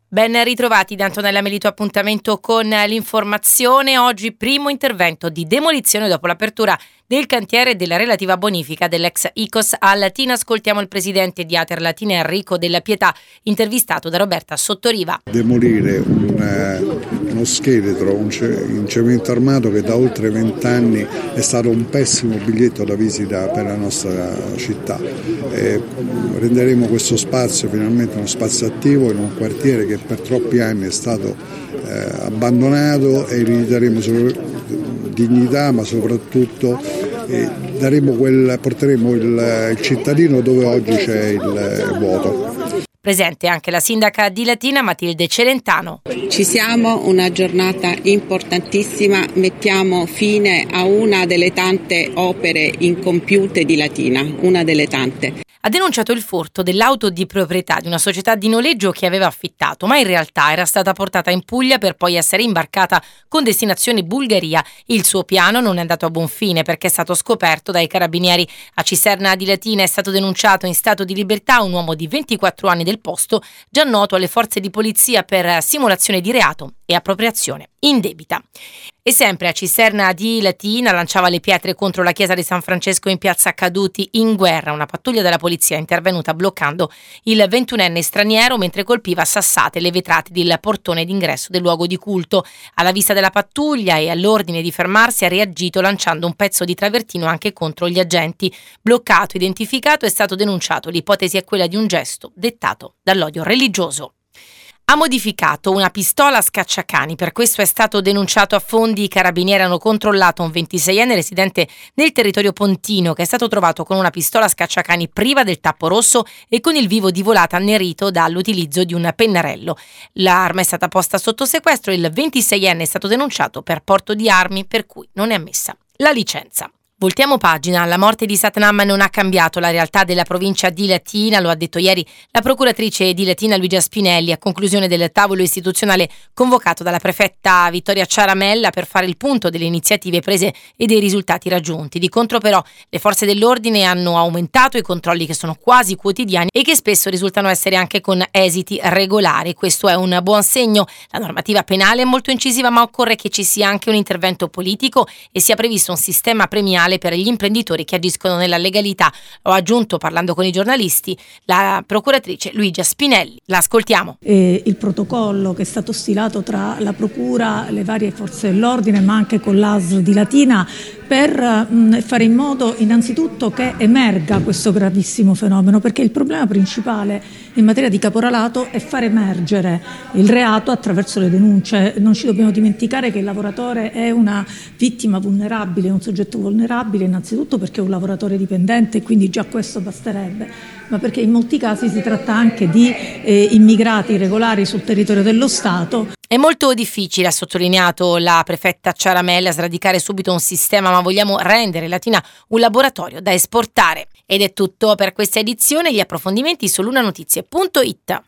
Ben ritrovati da Antonella Melito, appuntamento con l'informazione. Oggi primo intervento di demolizione dopo l'apertura del cantiere della relativa bonifica dell'ex Icos a Latina. Ascoltiamo il presidente di Ater Latina Enrico Della Pietà, intervistato da Roberta Sottoriva. Demolire uno scheletro in cemento armato che da oltre 20 anni è stato un pessimo biglietto da visita per la nostra città. Renderemo questo spazio finalmente uno spazio attivo in un quartiere che per troppi anni è stato abbandonato, e gli daremo dignità, ma soprattutto porteremo il cittadino dove oggi c'è il vuoto. Presente anche la sindaca di Latina Matilde Celentano. Ci siamo, una giornata importantissima, mettiamo fine a una delle tante opere incompiute di Latina, una delle tante. Ha denunciato il furto dell'auto di proprietà di una società di noleggio che aveva affittato, ma in realtà era stata portata in Puglia per poi essere imbarcata con destinazione Bulgaria. Il suo piano non è andato a buon fine perché è stato scoperto dai carabinieri. A Cisterna di Latina è stato denunciato in stato di libertà un uomo di 24 anni del posto, già noto alle forze di polizia per simulazione di reato e appropriazione indebita. E sempre a Cisterna di Latina lanciava le pietre contro la chiesa di San Francesco in piazza Caduti in guerra. Una pattuglia della polizia è intervenuta bloccando il 21enne straniero mentre colpiva a sassate le vetrate del portone d'ingresso del luogo di culto. Alla vista della pattuglia e all'ordine di fermarsi ha reagito lanciando un pezzo di travertino anche contro gli agenti. Bloccato, identificato, è stato denunciato. L'ipotesi è quella di un gesto dettato dall'odio religioso. Ha modificato una pistola a scacciacani, per questo è stato denunciato a Fondi. I carabinieri hanno controllato un 26enne residente nel territorio pontino che è stato trovato con una pistola a scacciacani priva del tappo rosso e con il vivo di volata annerito dall'utilizzo di un pennarello. L'arma è stata posta sotto sequestro, il 26enne è stato denunciato per porto di armi per cui non è ammessa la licenza. Voltiamo pagina, la morte di Satnam non ha cambiato la realtà della provincia di Latina, lo ha detto ieri la procuratrice di Latina Luigia Spinelli a conclusione del tavolo istituzionale convocato dalla prefetta Vittoria Ciaramella per fare il punto delle iniziative prese e dei risultati raggiunti. Di contro però le forze dell'ordine hanno aumentato i controlli che sono quasi quotidiani e che spesso risultano essere anche con esiti regolari. Questo è un buon segno. La normativa penale è molto incisiva, ma occorre che ci sia anche un intervento politico e sia previsto un sistema premiale per gli imprenditori che agiscono nella legalità. Ho aggiunto parlando con i giornalisti la procuratrice Luigia Spinelli. La ascoltiamo. Il protocollo che è stato stilato tra la procura, le varie forze dell'ordine ma anche con l'ASL di Latina per fare in modo innanzitutto che emerga questo gravissimo fenomeno, perché il problema principale in materia di caporalato è far emergere il reato attraverso le denunce. Non ci dobbiamo dimenticare che il lavoratore è una vittima vulnerabile, un soggetto vulnerabile innanzitutto perché è un lavoratore dipendente e quindi già questo basterebbe, ma perché in molti casi si tratta anche di immigrati irregolari sul territorio dello Stato. È molto difficile, ha sottolineato la prefetta Ciaramella, sradicare subito un sistema, ma vogliamo rendere Latina un laboratorio da esportare. Ed è tutto per questa edizione. Gli approfondimenti su lunanotizia.it.